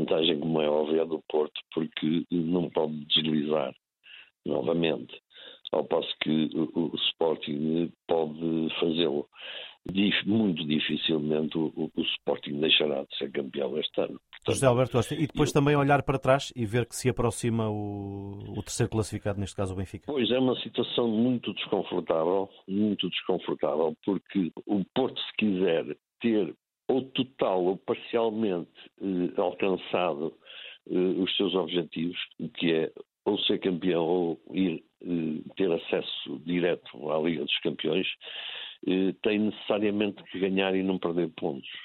vantagem, como é óbvio, é do Porto, porque não pode deslizar novamente, ao passo que o Sporting pode fazê-lo. Muito dificilmente o Sporting deixará de ser campeão este ano. Portanto, José Alberto Costa, e depois também olhar para trás e ver que se aproxima o terceiro classificado, neste caso o Benfica. Pois é uma situação muito desconfortável, porque o Porto, se quiser ter ou total ou parcialmente alcançado os seus objetivos, que é ou ser campeão ou ir ter acesso direto à Liga dos Campeões, tem necessariamente que ganhar e não perder pontos.